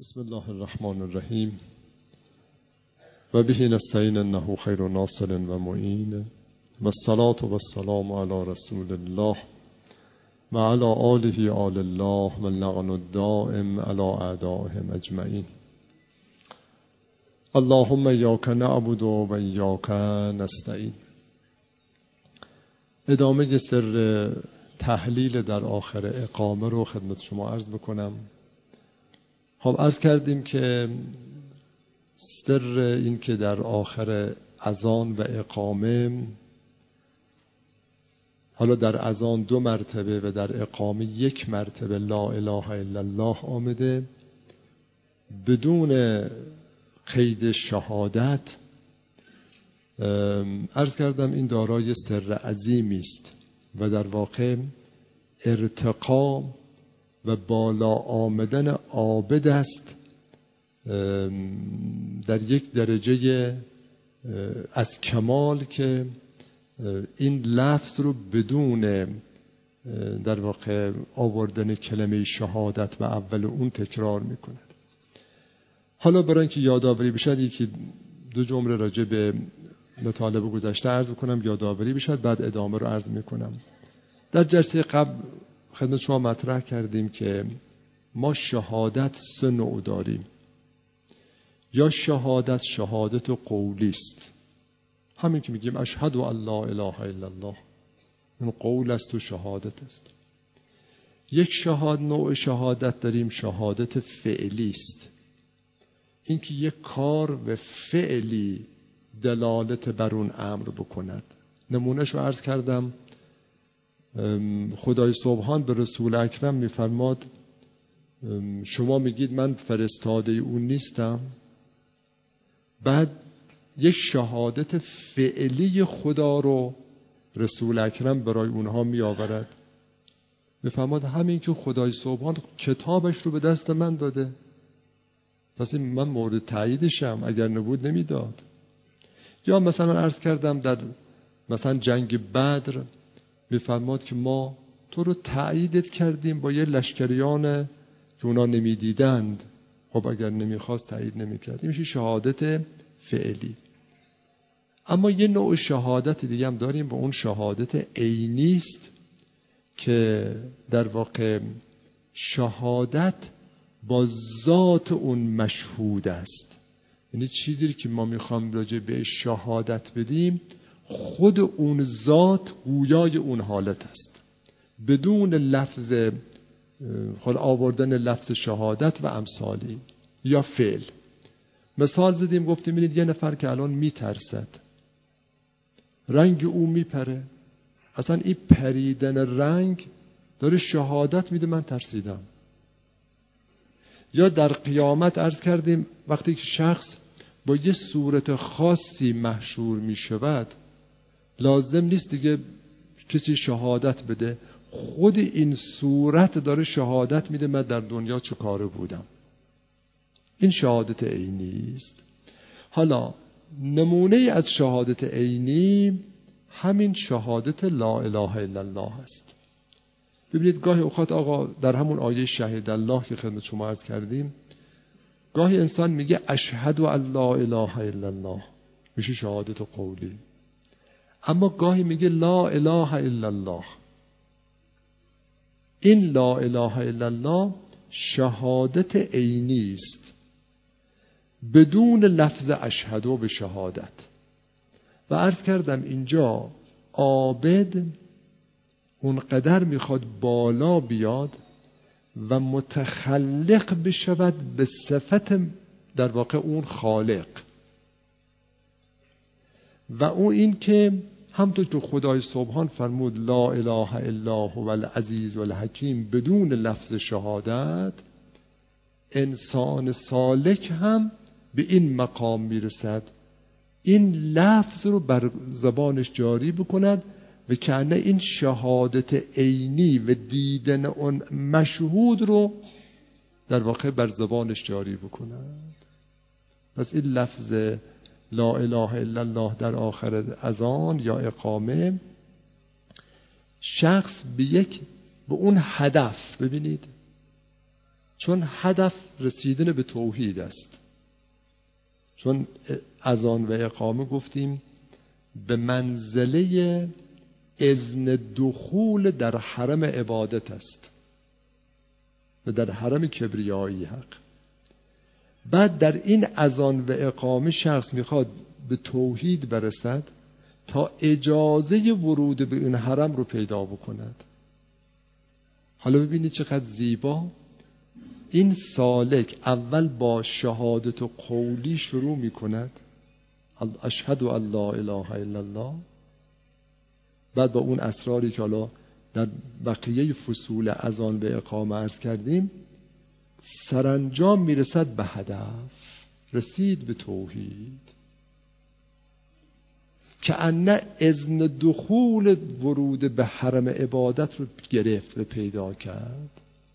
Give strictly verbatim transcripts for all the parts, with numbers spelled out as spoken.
بسم الله الرحمن الرحیم و به نستعین انه خیر ناصر و معین و الصلاة و السلام علی رسول الله و علی آله آل الله و اللعن الدائم علی اعدائهم اجمعین. اللهم ایاک نعبد و ایاک نستعین. ادامه سر تحلیل در آخر اقامه رو خدمت شما عرض بکنم. خب عرض کردیم که سر این که در آخر اذان و اقامه، حالا در اذان دو مرتبه و در اقامه یک مرتبه لا اله الا الله آمده بدون قید شهادت، عرض کردم این دارای سر عظیمی است و در واقع ارتقا و بالا آمدن عابد است در یک درجه از کمال که این لفظ رو بدون در واقع آوردن کلمه شهادت و اول اون تکرار میکند. حالا برای اینکه یادآوری بشد یکی دو جمله راجع به مطالب گذشته عرض کنم، یادآوری بشد، بعد ادامه رو عرض میکنم. در جلسه قبل خدمت شما مطرح کردیم که ما شهادت سه نوع داریم. یا شهادت شهادت قولی است، همین که میگیم اشهد ان لا اله الا الله، این قول است و شهادت است. یک شهاد نوع شهادت داریم شهادت فعلی است، این که یک کار و فعلی دلالت بر اون امر بکند. نمونهش رو عرض کردم. خدای سبحان به رسول اکرم میفرماد شما میگید من فرستاده اون نیستم، بعد یک شهادت فعلی خدا رو رسول اکرم برای اونها می آورد. میفرماد همین که خدای سبحان کتابش رو به دست من داده، پس من مورد تاییدشم، اگر نبود نمیداد. یا مثلا عرض کردم در مثلا جنگ بدر میفرماد که ما تو رو تاییدت کردیم با یه لشکریان که اونا نمیدیدند، خب اگر نمیخواست تایید نمیکرد. این میشه شهادت فعلی. اما یه نوع شهادت دیگه هم داریم با اون شهادت عینی است که در واقع شهادت با ذات اون مشهود است. یعنی چیزی که ما میخوام راجع به شهادت بدیم خود اون ذات گویای اون حالت است، بدون لفظ خود آوردن لفظ شهادت و امثالی یا فعل. مثال زدیم گفتیم ببینید یه نفر که الان میترسد، رنگ او میپره، اصلا این پریدن رنگ داره شهادت میده من ترسیدم. یا در قیامت عرض کردیم وقتی که شخص با یه صورت خاصی محشور میشود لازم نیست دیگه کسی شهادت بده، خود این صورت داره شهادت میده من در دنیا چه کاره بودم. این شهادت عینی است. حالا نمونه از شهادت عینی همین شهادت لا اله الا الله است. ببینید گاهی اوقات آقا در همون آیه شهید الله که خدمت شما عرض کردیم، گاهی انسان میگه اشهد ان لا اله الا الله، میشه شهادت قولی. اما گاهی میگه لا اله الا الله. این لا اله الا الله شهادت عینی است بدون لفظ اشهد و به شهادت. و عرض کردم اینجا عابد اونقدر میخواد بالا بیاد و متخلق بشود به صفت در واقع اون خالق، و اون این که همونطور که خدای سبحان فرمود لا اله الا هو العزیز الحکیم بدون لفظ شهادت، انسان سالک هم به این مقام میرسد، این لفظ رو بر زبانش جاری بکند و کنه این شهادت عینی و دیدن اون مشهود رو در واقع بر زبانش جاری بکند. پس این لفظ لا اله الا الله در آخر اذان یا اقامه شخص به یک به اون هدف، ببینید چون هدف رسیدن به توحید است. چون اذان و اقامه گفتیم به منزله اذن دخول در حرم عبادت است و در حرم کبریایی حق. بعد در این اذان و اقامه شخص میخواد به توحید برسد تا اجازه ورود به این حرم رو پیدا بکند. حالا ببینید چقدر زیبا این سالک اول با شهادت و قولی شروع میکند، اشهد ان لا اله الا الله، بعد با اون اسراری که حالا در بقیه فصول اذان به اقامه عرض کردیم سرانجام میرسد به هدف، رسید به توحید که انه اذن دخول ورود به حرم عبادت رو گرفت و پیدا کرد.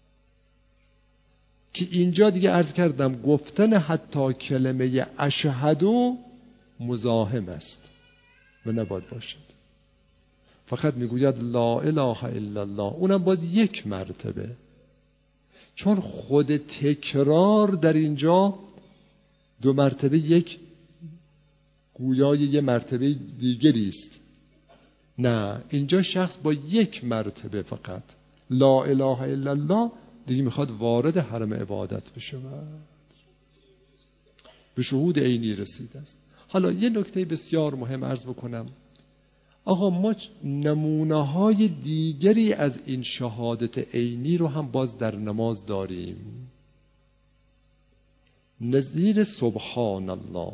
که اینجا دیگه عرض کردم گفتن حتی کلمه اشهدو مزاحم است و نباید باشد، فقط میگوید لا اله الا الله، اونم باز یک مرتبه، چون خود تکرار در اینجا دو مرتبه یک گویای یه مرتبه دیگری است. نه، اینجا شخص با یک مرتبه فقط لا اله الا الله دیگه میخواد وارد حرم عبادت بشه و به شهود عینی رسیده است. حالا یه نکته بسیار مهم عرض بکنم. آقا ما نمونه های دیگری از این شهادت عینی رو هم باز در نماز داریم. نظیر سبحان الله،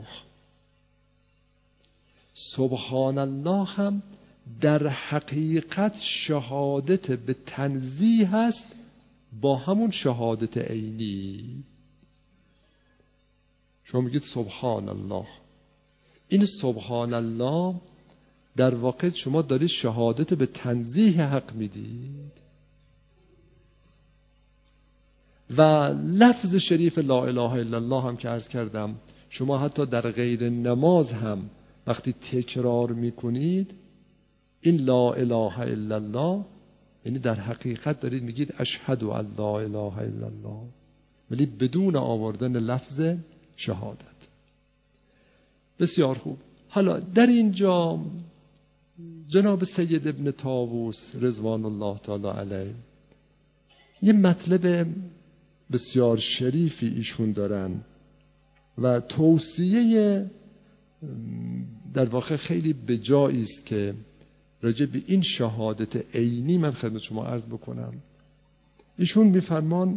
سبحان الله هم در حقیقت شهادت به تنزیه است با همون شهادت عینی. شما میگید سبحان الله، این سبحان الله در واقع شما دارید شهادت به تنزیه حق میدید و لفظ شریف لا اله الا الله هم که عرض کردم شما حتی در غیر نماز هم وقتی تکرار میکنید این لا اله الا الله یعنی در حقیقت دارید میگید اشهد ان لا اله الا الله، ولی بدون آوردن لفظ شهادت. بسیار خوب. حالا در اینجا جناب سید ابن طاووس رضوان الله تعالی علیه یه مطلب بسیار شریفی ایشون دارن و توصیه در واقع خیلی بجایی است که راجع به این شهادت عینی من خدمت شما عرض بکنم. ایشون میفرمان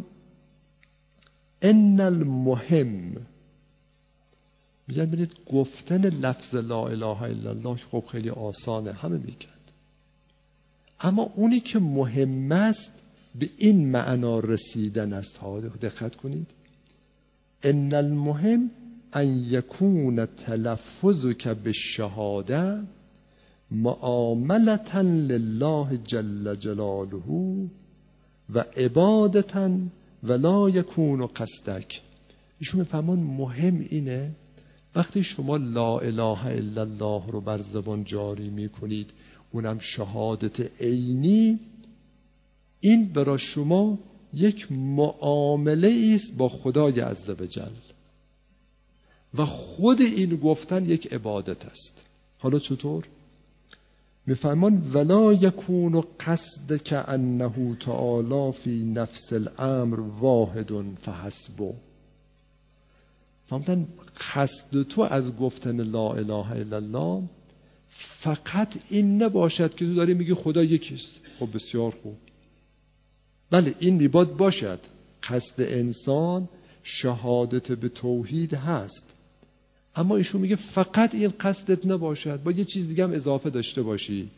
ان المهم، میگن ببینید گفتن لفظ لا اله الا الله خب خیلی آسانه، همه میگن، اما اونی که مهم است به این معنا رسیدن است. ها دقت کنید، ان المهم ان یکون تلفظک بالشهاده معاملة لله جل جلاله و عبادة ولا یکون قصدک. ایشون میفهمون مهم اینه وقتی شما لا اله الا الله رو بر زبان جاری میکنید، اونم شهادت عینی، این برای شما یک معامله است با خدای عزوجل و خود این گفتن یک عبادت است. حالا چطور؟ میفرمان ولا یکون قصدک انه تعالی فی نفس الامر واحد فحسبه. فهمتن؟ قصد تو از گفتن لا اله الا الله فقط این نباشد که تو داری میگی خدا یکیست. خب بسیار خوب، بله این میباد باشد، قصد انسان شهادت به توحید هست، اما ایشون میگه فقط این قصدت نباشد، با یه چیز دیگه هم اضافه داشته باشی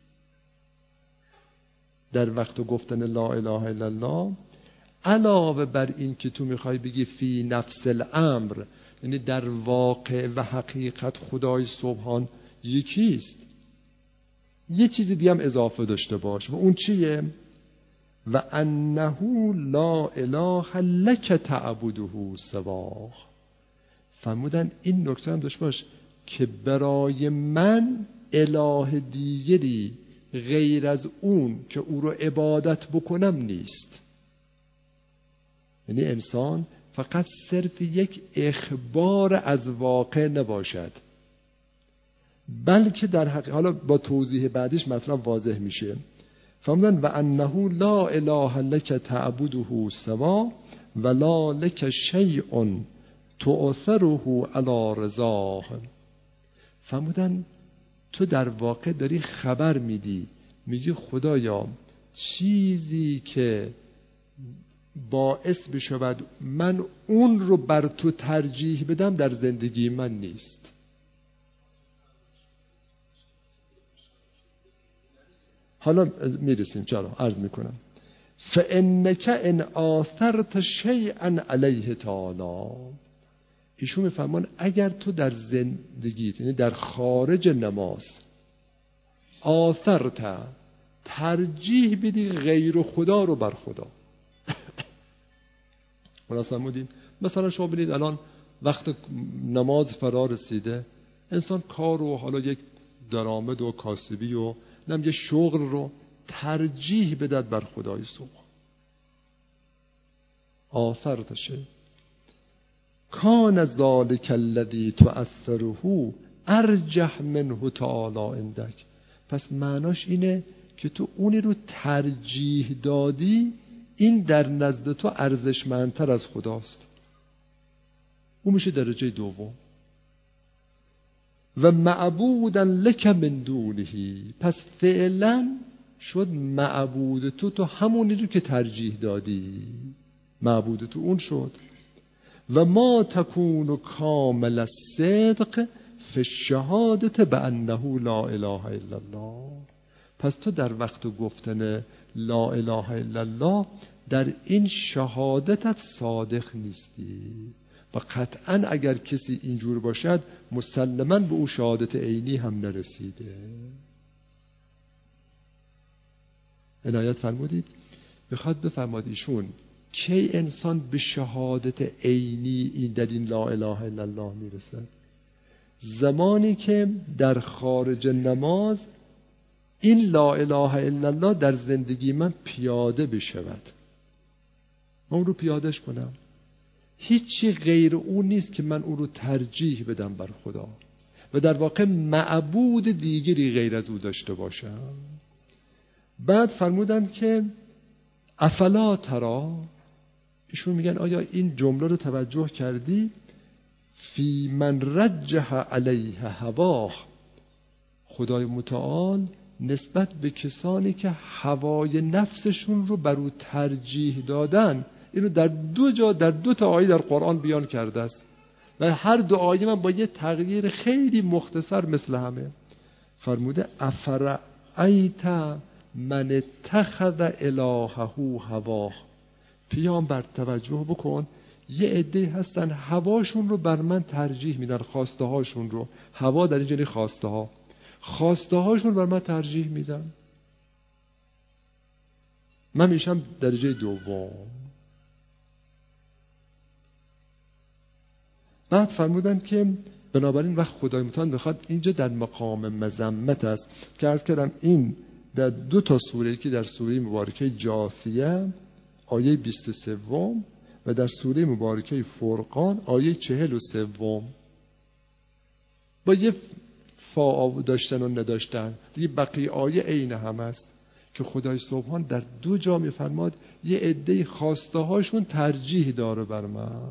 در وقت گفتن لا اله الا الله. علاوه بر این که تو میخوای بگی فی نفس الامر، یعنی در واقع و حقیقت خدای سبحان یکیست، یه چیز دیگه هم اضافه داشته باش. و اون چیه؟ و انه لا اله لک تعبده سواه. فرمودن این نکته هم داشته باش که برای من اله دیگری غیر از اون که او رو عبادت بکنم نیست. یعنی انسان فقط صرف یک اخبار از واقع نباشد، بلکه در حقیقت، حالا با توضیح بعدش مطلب واضح میشه، فهمدن و انه لا اله لک تعبده سوا ولا لک شیء تؤثره علی رضاه. فهمدن تو در واقع داری خبر میدی، میگی خدایا چیزی که باعث بشود من اون رو بر تو ترجیح بدم در زندگی من نیست. حالا میرسیم، چرا عرض میکنم فانک ان آثرت شیئا علیه تعالی. ایشون میفهمان اگر تو در زندگیت، یعنی در خارج نماز، آثرت ترجیح بدی غیر خدا رو بر خدا. مناسب بودیم مثلا شما ببینید الان وقت نماز فرا رسیده، انسان کار و حالا یک درآمد و کاسبی و نم یه شغل رو ترجیح بدد بر خدای سبحان. آثرتشه کان ذالک الذی تؤثره ارجح منه تعالی عندک. پس معناش اینه که تو اونی رو ترجیح دادی، این در نزد تو ارزشمندتر از خداست. اون میشه درجه دوم. و معبودا لک من دونه، پس فعلا شد معبود تو تو همونی رو که ترجیح دادی، معبود تو اون شد. و ما تکون کامل الصدق فی الشهادة بانه لا اله الا الله. پس تو در وقت گفتن لا اله الا الله در این شهادتت صادق نیستی، و قطعا اگر کسی اینجور باشد مسلماً به او شهادت عینی هم نرسیده. عنایت فرمودید. بخواد بفرماد ایشون کی انسان به شهادت عینی این در این لا اله الا الله میرسد؟ زمانی که در خارج نماز این لا اله الا الله در زندگی من پیاده بشود، من اون رو پیادهش کنم، هیچی غیر اون نیست که من اون رو ترجیح بدم بر خدا و در واقع معبود دیگری غیر از او داشته باشم. بعد فرمودند که افلا ترا، ایشون میگن آیا این جمله رو توجه کردی؟ فی من رجح علیه هواه، خدای متعال نسبت به کسانی که هوای نفسشون رو بر او ترجیح دادن، اینو در دو جا در دو تا آیه در قرآن بیان کرده است و هر دو آیه من با یه تغییر خیلی مختصر مثل همه. فرموده افرأیت من اتخذ الهه هواه. پیامبر توجه بکن، یه عده هستن هواشون رو بر من ترجیح میدن، خواسته هاشون رو، هوا در اینجا خواسته ها، خواسته هاشون بر من ترجیح میدن، من میشم درجه دوم. بعد فرمودن که بنابراین وقت خدای متعال بخواد اینجا در مقام مذمت است که عرض کردم این در دو تا سوره که در سوره مبارکه جاثیه آیه بیست و سه و در سوره مبارکه فرقان آیه چهل و سه با یه فا داشتن و نداشتن دیگه، بقیه آیه عین هم است که خدای سبحان در دو جا میفرماد یه عده خواسته هاشون ترجیح داره بر من.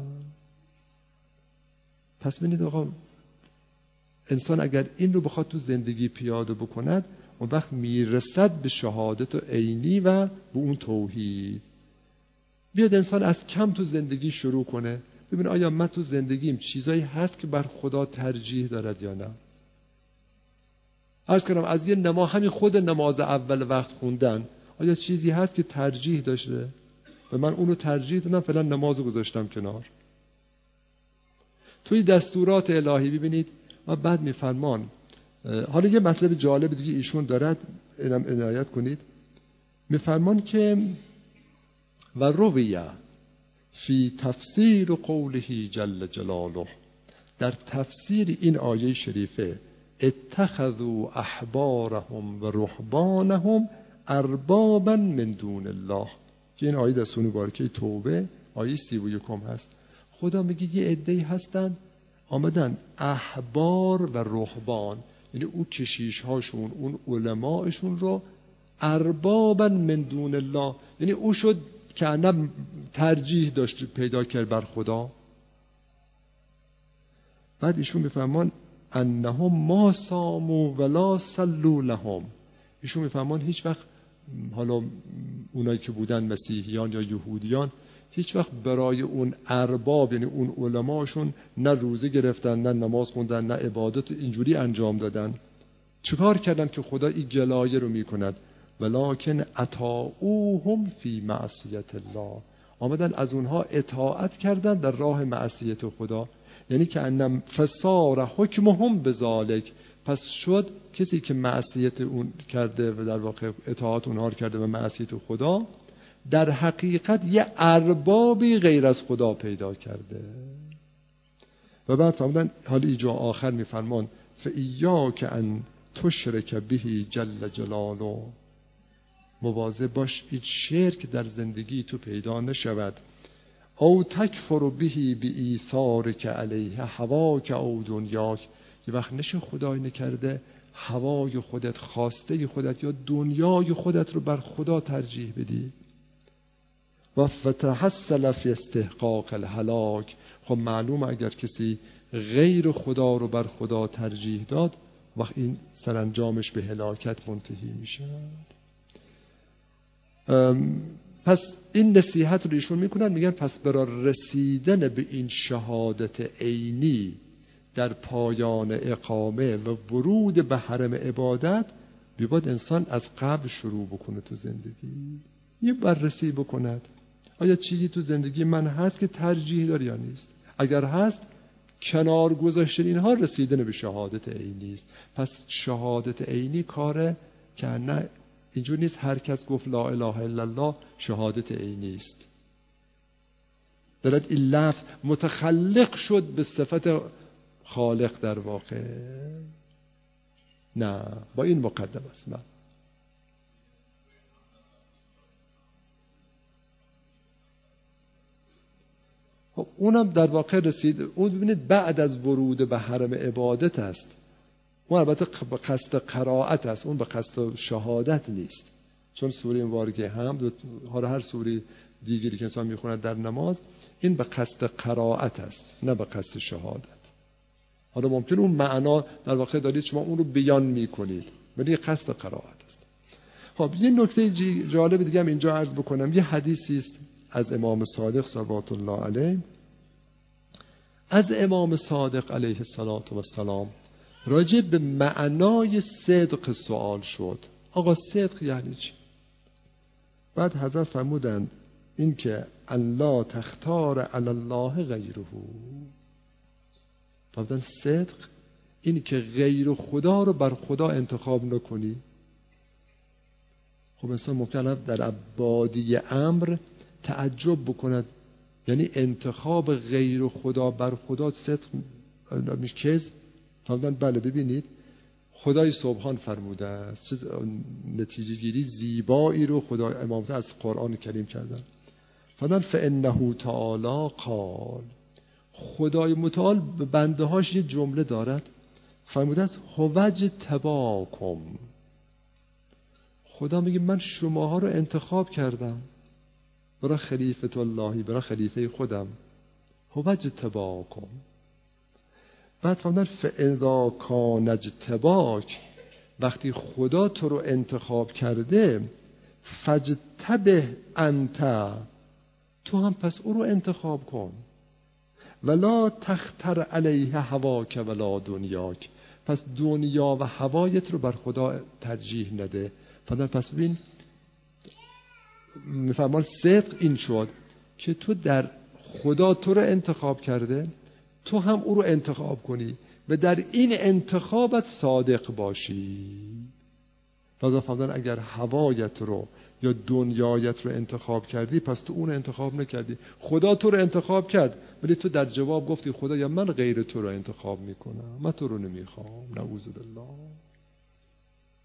پس ببینید آقا، انسان اگر این رو بخواد تو زندگی پیاده بکند اون وقت میرسد به شهادت عینی و به اون توحید. بیاد انسان از کم تو زندگی شروع کنه، ببین آیا من تو زندگیم چیزایی هست که بر خدا ترجیح دارد یا نه. عرض کنم از یه نماز، همین خود نماز اول وقت خوندن، آیا چیزی هست که ترجیح داشته و من اونو ترجیح دادم فعلا نمازو گذاشتم کنار. توی دستورات الهی ببینید و بعد میفرمان، حالا یه مطلب جالب دیگه ایشون دارد، اینم عنایت کنید، میفرمان که و رویه فی تفسیر قوله جل جلاله، در تفسیر این آیه شریفه اتخذوا احبارهم و رهبانهم اربابا من دون الله، که این آیه در سوره مبارکه توبه آیه سی و یکم هست. خدا میگه یه عده‌ای هستن آمدن احبار و رهبان، یعنی اون کشیش هاشون، اون علماءشون رو اربابا من دون الله، یعنی او شد که انا ترجیح داشت پیدا کرد بر خدا. بعد ایشون میفهمان انهم ما صاموا ولا صلوا لهم، ایشون میفهمان هیچ وقت، حالا اونایی که بودن مسیحیان یا یهودیان، هیچ وقت برای اون ارباب یعنی اون علماشون نه روزه گرفتن، نه نماز خوندن، نه عبادت اینجوری انجام دادن. چیکار کردن که خدا این جلایه رو میکند؟ ولکن اطاعوهم فی معصیت الله، آمدن از اونها اطاعت کردن در راه معصیت خدا. یعنی که انم فسار حکمهم بذالک، پس شد کسی که معصیت اون کرده و در واقع اطاعت اونها کرده و معصیت خدا، در حقیقت یه اربابی غیر از خدا پیدا کرده. و بعد فرمودن حالا اینجا آخر میفرمان فایاک ان تشرک به جل جلاله، مواظب باش این شرک در زندگی تو پیدا نشود. او تکفر به بایثارک علیه هواک او دنیاک، یه وقت نشه خدای نکرده هوای خودت، خواسته خودت یا دنیای خودت رو بر خدا ترجیح بدی. و فتحصل فی استحقاق الهلاک، خب معلومه اگر کسی غیر خدا رو بر خدا ترجیح داد، وقت این سرانجامش به هلاکت منتهی میشه. پس این نصیحت رو ایشون میکنن، میگن پس برای رسیدن به این شهادت عینی در پایان اقامه و ورود به حرم عبادت، بیاد انسان از قبل شروع بکنه تو زندگی، یه بررسی بکند آیا چیزی تو زندگی من هست که ترجیح داره یا نیست. اگر هست کنار گذاشتن اینها رسیدن به شهادت عینی است. پس شهادت عینی کاره که نه اینجور نیست هر کس گفت لا اله الا الله شهادت عینی است، دارد این لفظ متخلق شد به صفت خالق در واقع. نه، با این مقدم است. نه خب اونم در واقع رسید، اون ببینید بعد از ورود به حرم عبادت است. اون البته به قصد قرائت است، اون به قصد شهادت نیست، چون سوره مبارکه هم حالا هر سوره دیگری که انسان میخوند در نماز این به قصد قرائت است نه به قصد شهادت. حالا ممکن اون معنا در واقع دارید شما اون رو بیان میکنید ولی قصد قرائت است. خب یه نکته جالب دیگه هم اینجا عرض بکنم. یه حدیثی است از امام صادق صلوات الله علیه، از امام صادق علیه السلام راجع به معنای صدق سوال شد. آقا صدق یعنی چی؟ بعد حضرت فرمودند این که الله تختار علی الله غیره، فرمودند صدق این که غیر خدا رو بر خدا انتخاب نکنی. خب انسان ممکنه در ابعادی امر تعجب بکند، یعنی انتخاب غیر خدا بر خدا صدق میشه کذب؟ فرمودند بله، ببینید خدای سبحان فرموده است، چه نتیجه گیری زیبایی رو خدای امام از قرآن کریم کردن. فرمودند فانه تعالی قال، خدای متعال به بنده هاش یه جمله دارد، فرموده است هوج تباکم، خدا میگه من شماها رو انتخاب کردم برای خلیفت اللهی، برای خلیفه خودم، هوج تباکم. بعد فرمودن فاذا کان اجتباک، وقتی خدا تو رو انتخاب کرده، فاجتبه انت، تو هم پس او رو انتخاب کن. ولا تختر علیه هواک ولا دنیاک، پس دنیا و هوایت رو بر خدا ترجیح نده. فرمودن پس ببین میفرمان صدق این شد که تو در خدا تو رو انتخاب کرده، تو هم او رو انتخاب کنی و در این انتخابت صادق باشی. لذا فرمودن اگر هوایت رو یا دنیایت رو انتخاب کردی، پس تو اون انتخاب نکردی، خدا تو رو انتخاب کرد ولی تو در جواب گفتی خدایا من غیر تو رو انتخاب میکنم، من تو رو نمیخوام، نعوذ بالله.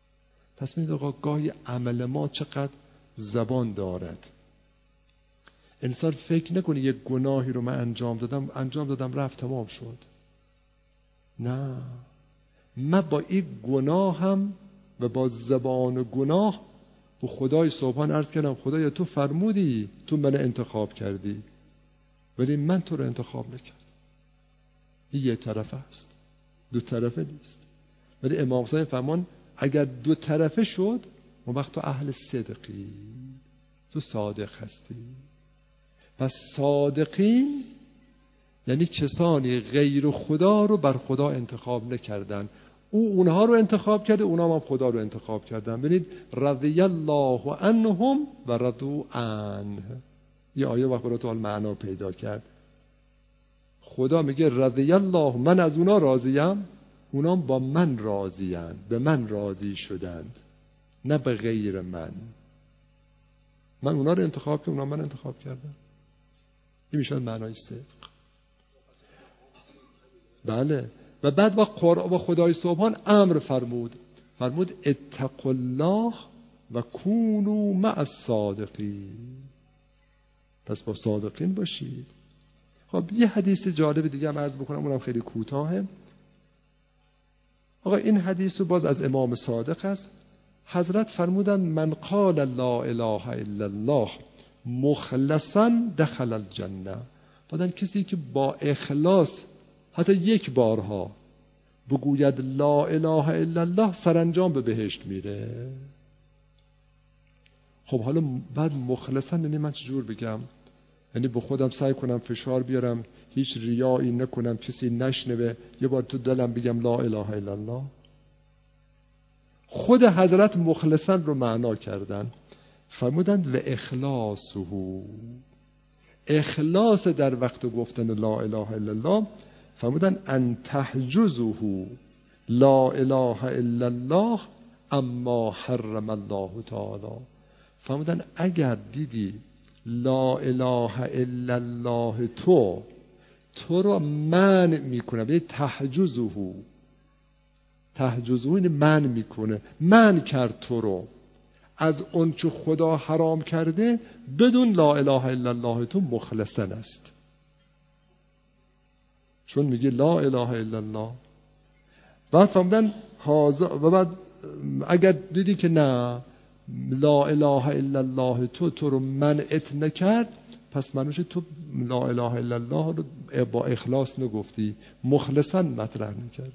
پس می‌دونید آقا گاهی عمل ما چقدر زبان دارد. انسان فکر نکنه یک گناهی رو من انجام دادم انجام دادم رفت تمام شد. نه، من با این گناه هم و با زبان گناه به خدای سبحان عرض کردم خدایا تو فرمودی تو من انتخاب کردی ولی من تو رو انتخاب نکردم. این یه طرفه است، دو طرفه نیست. ولی امام حسین فرمان اگر دو طرفه شد اون وقت تو اهل صدقی، تو صادق هستی. پس صادقین یعنی کسانی غیر خدا رو بر خدا انتخاب نکردن، او اونها رو انتخاب کرده، اونها هم خدا رو انتخاب کردن. ببینید رضی الله عنهم و رضوا عنه، یه آیه وقت برای تو معنا پیدا کرد. خدا میگه رضی الله، من از اونا راضیم، اونا با من راضی‌اند، به من راضی شدند، نه به غیر من. من اونا رو انتخاب کردم، اونا من انتخاب کردم. این میشه معنای صدق. بله. و بعد با قرآن و خدای سبحان امر فرمود، فرمود اتقوا الله و کونوا مع الصادقین. پس با صادقین باشید. خب یه حدیث جالب دیگه هم عرض بکنم، اونم خیلی کوتاهه. آقا این حدیث رو باز از امام صادق است. حضرت فرمودن من قال لا اله الا الله مخلصا دخل الجنه. بعدن کسی که با اخلاص حتی یک بارها بگوید لا اله الا الله سرانجام به بهشت میره. خب حالا بعد مخلصا یعنی من چجور بگم؟ یعنی به خودم سعی کنم فشار بیارم هیچ ریایی نکنم کسی نشنوه یه بار تو دلم بگم لا اله الا الله؟ خود حضرت مخلصا رو معنا کردن، فرمودند و اخلاصه، اخلاص در وقت گفتن لا اله الا الله، فرمودن ان تحجزه لا اله الا الله اما حرم الله تعالی. فرمودن اگر دیدی لا اله الا الله تو تو رو منع میکنه، به تحجزه، تحجزه این منع میکنه، منع کرد تو رو از اون چه خدا حرام کرده، بدون لا اله الا الله تو مخلصا است. چون میگه لا اله الا الله. بعد فرمودن و بعد اگر دیدی که نه لا اله الا الله تو تو رو منعت نکرد، پس معنیش تو لا اله الا الله رو با اخلاص نگفتی، مخلصا مطرح نکردی.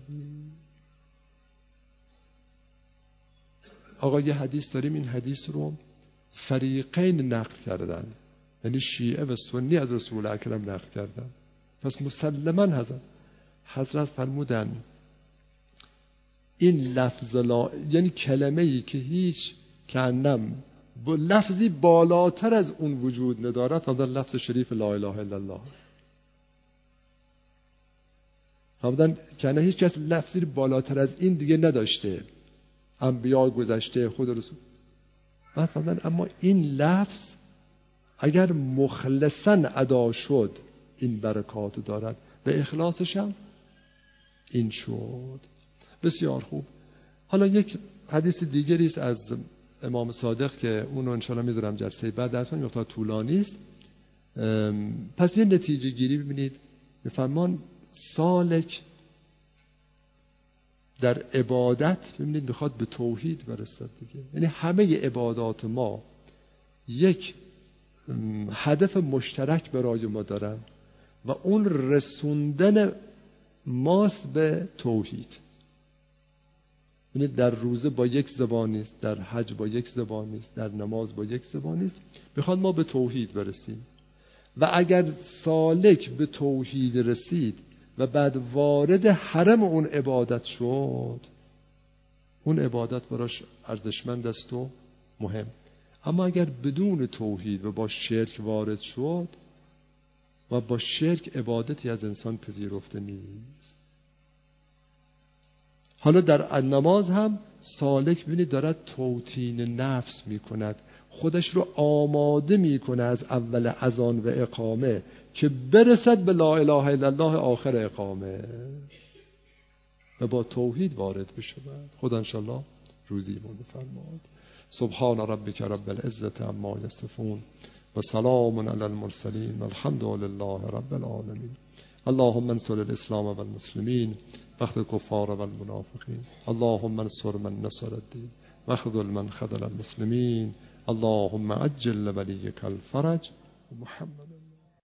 آقا یه حدیث داریم، این حدیث رو فریقین نقل کردن، یعنی شیعه و سنی از رسول اکرم نقل کردن. پس مسلما حضرت حضرت فرمودن این لفظ لا، یعنی کلمه ای که هیچ کانم با لفظی بالاتر از اون وجود ندارد، فرمودن لفظ شریف لا اله الا الله. فرمودن که هیچ کس لفظی بالاتر از این دیگه نداشته، انبیاء گذشته، خود رسول. بعد فرمودن اما این لفظ اگر مخلصا ادا شد این برکات دارد، به اخلاصش هم این شد. بسیار خوب. حالا یک حدیث دیگری است از امام صادق که اون رو انشاءالله میذارم جلسه بعد، درس من مقدار طولانی است. پس یه نتیجه گیری ببینید، میفرمان سالک در عبادت ببینید میخواد به توحید برسد دیگه. یعنی همه عبادات ما یک هدف مشترک برای ما دارن و اون رسوندن ماست به توحید. یعنی در روزه با یک زبانی است، در حج با یک زبانی است، در نماز با یک زبانی است، میخواد ما به توحید برسیم. و اگر سالک به توحید رسید و بعد وارد حرم اون عبادت شد، اون عبادت براش ارزشمند است و مهم. اما اگر بدون توحید و با شرک وارد شد و با شرک عبادتی از انسان پذیرفته نیست. حالا در نماز هم سالک ببینید دارد توطین نفس میکند، خودش رو آماده میکنه از اول اذان و اقامه که برسد به لا اله الا الله آخر اقامه و با توحید وارد بشه. خدا انشالله روزی مون بفرماد. سبحان ربک رب العزة عما یصفون و سلام علی المرسلین والحمد لله رب العالمین. اللهم انصر الاسلام و المسلمین واخذل الكفار و المنافقین. اللهم انصر من نصر الدین واخذل من خذل المسلمین. اللهم عجل لولیک الفرج. محمد